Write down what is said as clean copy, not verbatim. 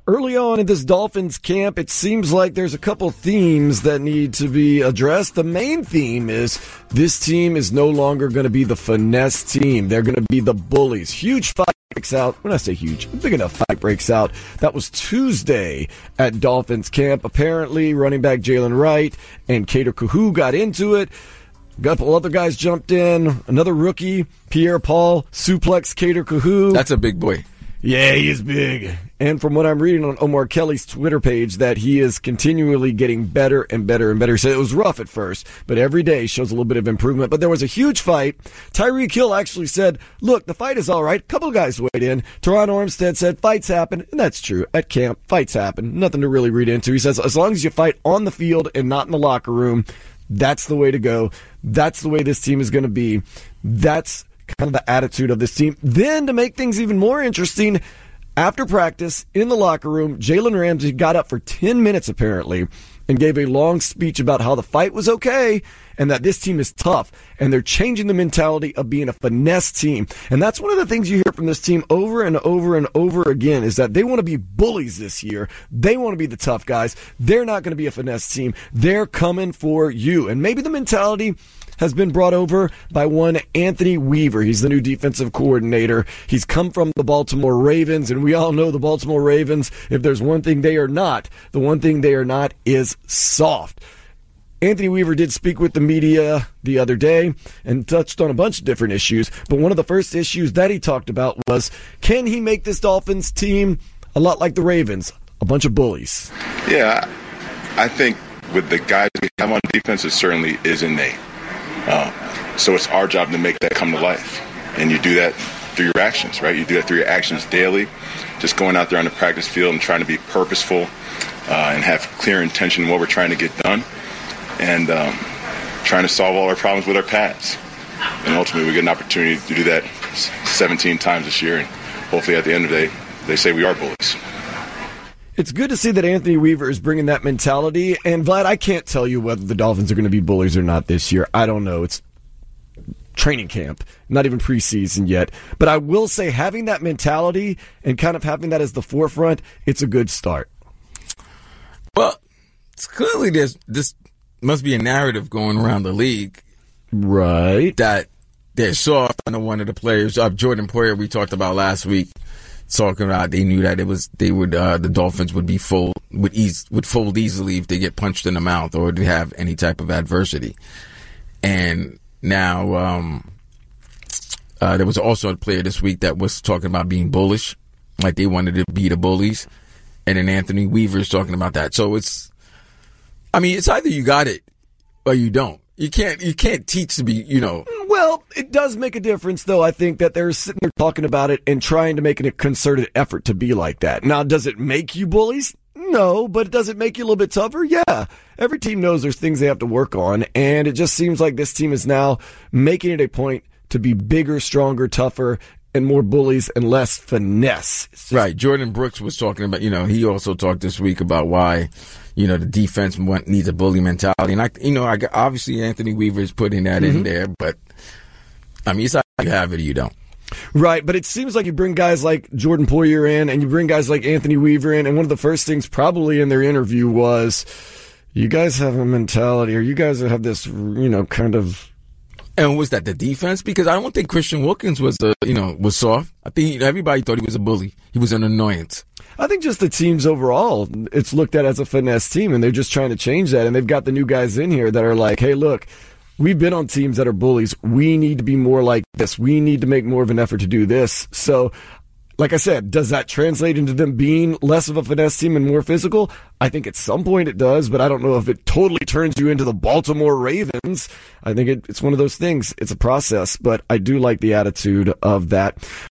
Early on in this Dolphins camp, it seems like there's a couple themes that need to be addressed. The main theme is this team is no longer going to be the finesse team. They're going to be the bullies. Huge fight breaks out. When I say huge, big enough fight breaks out. That was Tuesday at Dolphins camp. Apparently, running back Jalen Wright and Kader Kohou got into it. A couple other guys jumped in. Another rookie, Pierre-Paul, suplex Kader Kohou. That's a big boy. Yeah, he is big. And from what I'm reading on Omar Kelly's Twitter page, that he is continually getting better and better and better. He said it was rough at first, but every day shows a little bit of improvement. But there was a huge fight. Tyreek Hill actually said, look, the fight is all right. A couple of guys weighed in. Teron Armstead said, fights happen. And that's true. At camp, fights happen. Nothing to really read into. He says, as long as you fight on the field and not in the locker room, that's the way to go. That's the way this team is going to be. That's kind of the attitude of this team. Then, to make things even more interesting, after practice, in the locker room, Jalen Ramsey got up for 10 minutes, apparently, and gave a long speech about how the fight was okay and that this team is tough, and they're changing the mentality of being a finesse team. And that's one of the things you hear from this team over and over and over again, is that they want to be bullies this year. They want to be the tough guys. They're not going to be a finesse team. They're coming for you. And maybe the mentality has been brought over by one Anthony Weaver. He's the new defensive coordinator. He's come from the Baltimore Ravens, and we all know the Baltimore Ravens, if there's one thing they are not, the one thing they are not is soft. Anthony Weaver did speak with the media the other day and touched on a bunch of different issues, but one of the first issues that he talked about was, can he make this Dolphins team a lot like the Ravens, a bunch of bullies? Yeah, I think with the guys we have on defense, it certainly is innate. So it's our job to make that come to life. And you do that through your actions, right? You do that through your actions daily, just going out there on the practice field and trying to be purposeful and have clear intention in what we're trying to get done, and trying to solve all our problems with our pads. And ultimately, we get an opportunity to do that 17 times this year, and hopefully at the end of the day, they say we are bullies. It's good to see that Anthony Weaver is bringing that mentality. And, Vlad, I can't tell you whether the Dolphins are going to be bullies or not this year. I don't know. It's training camp, not even preseason yet. But I will say, having that mentality and kind of having that as the forefront, it's a good start. Well, it's clearly this must be a narrative going around the league. Right. That they're soft. I know one of the players, Jordan Poyer, we talked about last week, talking about they knew that the Dolphins would be would fold easily if they get punched in the mouth or to have any type of adversity. And now there was also a player this week that was talking about being bullish, like they wanted to be the bullies, and then Anthony Weaver is talking about that. So it's either you got it or you don't. You can't teach to be, Well, it does make a difference, though. I think that they're sitting there talking about it and trying to make a concerted effort to be like that. Now, does it make you bullies? No, but does it make you a little bit tougher? Yeah. Every team knows there's things they have to work on, and it just seems like this team is now making it a point to be bigger, stronger, tougher, and more bullies and less finesse. Right. Jordan Brooks was talking about, he also talked this week about why, the defense needs a bully mentality. And obviously Anthony Weaver is putting that in there, but it's either you have it or you don't. Right, but it seems like you bring guys like Jordan Poyer in and you bring guys like Anthony Weaver in, and one of the first things probably in their interview was, you guys have a mentality, or you guys have this, kind of... And was that the defense? Because I don't think Christian Wilkins was soft. I think everybody thought he was a bully. He was an annoyance. I think just the teams overall, it's looked at as a finesse team, and they're just trying to change that. And they've got the new guys in here that are like, hey, look, we've been on teams that are bullies. We need to be more like this. We need to make more of an effort to do this. So, like I said, does that translate into them being less of a finesse team and more physical? I think at some point it does, but I don't know if it totally turns you into the Baltimore Ravens. I think it's one of those things. It's a process, but I do like the attitude of that.